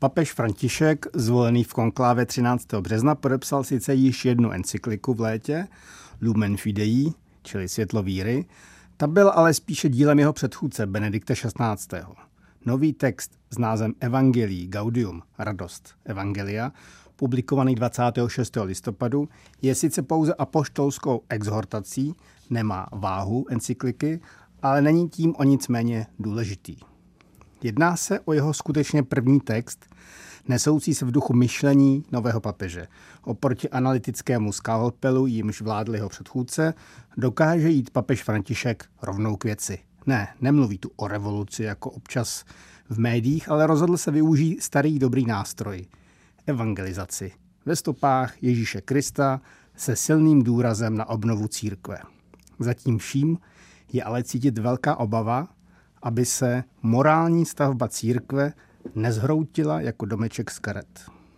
Papež František, zvolený v konkláve 13. března, podepsal sice již jednu encykliku v létě, Lumen Fidei, čili Světlo víry, ta byla ale spíše dílem jeho předchůdce Benedikta XVI. Nový text s názvem Evangelii Gaudium, radost Evangelia, publikovaný 26. listopadu, je sice pouze apoštolskou exhortací, nemá váhu encykliky, ale není tím o nic méně důležitý. Jedná se o jeho skutečně první text, nesoucí se v duchu myšlení nového papeže. Oproti analytickému skalpelu, jímž vládl jeho předchůdce, dokáže jít papež František rovnou k věci. Nemluví tu o revoluci jako občas v médiích, ale rozhodl se využít starý dobrý nástroj. Evangelizaci. Ve stopách Ježíše Krista se silným důrazem na obnovu církve. Zatím vším je ale cítit velká obava, aby se morální stavba církve nezhroutila jako domeček z karet.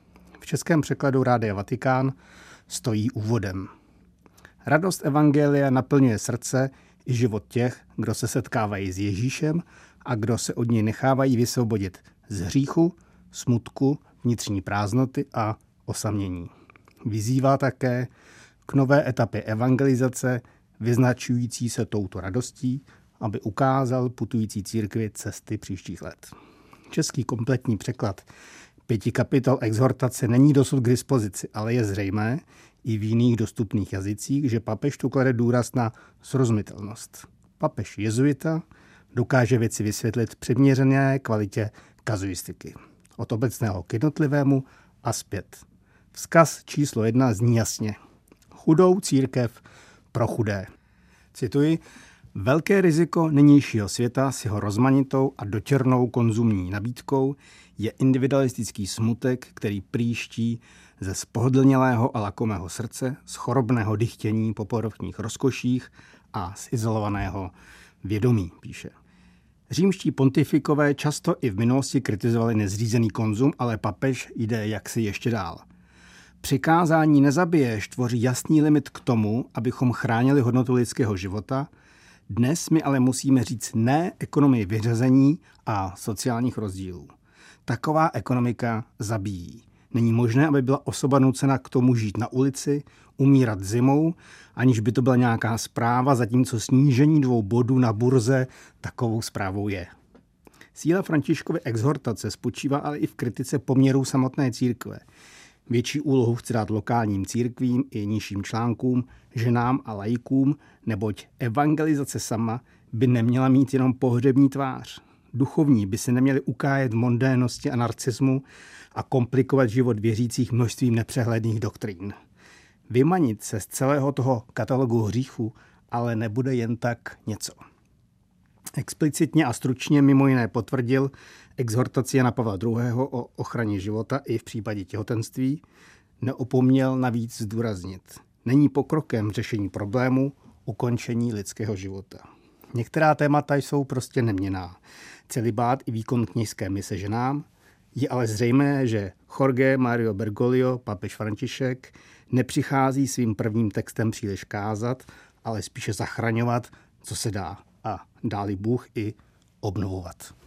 V českém překladu Rádia Vatikán stojí úvodem. Radost evangelia naplňuje srdce i život těch, kdo se setkávají s Ježíšem a kdo se od něj nechávají vysvobodit z hříchu, smutku, vnitřní prázdnoty a osamění. Vyzývá také k nové etapě evangelizace, vyznačující se touto radostí, aby ukázal putující církvi cesty příštích let. Český kompletní překlad 5 kapitol exhortace není dosud k dispozici, ale je zřejmé i v jiných dostupných jazycích, že papež tu klade důraz na srozumitelnost. Papež jezuita dokáže věci vysvětlit v přiměřené kvalitě kazuistiky. Od obecného k jednotlivému a zpět. Vzkaz číslo 1 zní jasně. Chudou církev pro chudé. Cituji, velké riziko nynějšího světa s jeho rozmanitou a dotěrnou konzumní nabídkou je individualistický smutek, který prýští ze spohodlnělého a lakomého srdce, z chorobného dychtění po povrchních rozkoších a z izolovaného vědomí, píše. Římští pontifikové často i v minulosti kritizovali nezřízený konzum, ale papež jde jaksi ještě dál. Přikázání nezabiješ tvoří jasný limit k tomu, abychom chránili hodnotu lidského života. Dnes my ale musíme říct ne ekonomii vyřazení a sociálních rozdílů. Taková ekonomika zabíjí. Není možné, aby byla osoba nucena k tomu žít na ulici, umírat zimou, aniž by to byla nějaká zpráva, zatímco snížení 2 bodů na burze takovou zprávou je. Síla Františkovy exhortace spočívá ale i v kritice poměrů samotné církve. Větší úlohu chce dát lokálním církvím i nižším článkům, ženám a laikům, neboť evangelizace sama by neměla mít jenom pohřební tvář. Duchovní by se neměli ukájet v mondénnosti a narcismu a komplikovat život věřících množstvím nepřehledných doktrín. Vymanit se z celého toho katalogu hříchů ale nebude jen tak něco. Explicitně a stručně mimo jiné potvrdil exhortaci Jana Pavla II. O ochraně života i v případě těhotenství, neopomněl navíc zdůraznit. Není pokrokem řešení problému ukončení lidského života. Některá témata jsou prostě neměnná. Celibát i výkon kněžské mise ženám, je ale zřejmé, že Jorge Mario Bergoglio, papež František, nepřichází svým prvním textem příliš kázat, ale spíše zachraňovat, co se dá a dá-li Bůh i obnovovat.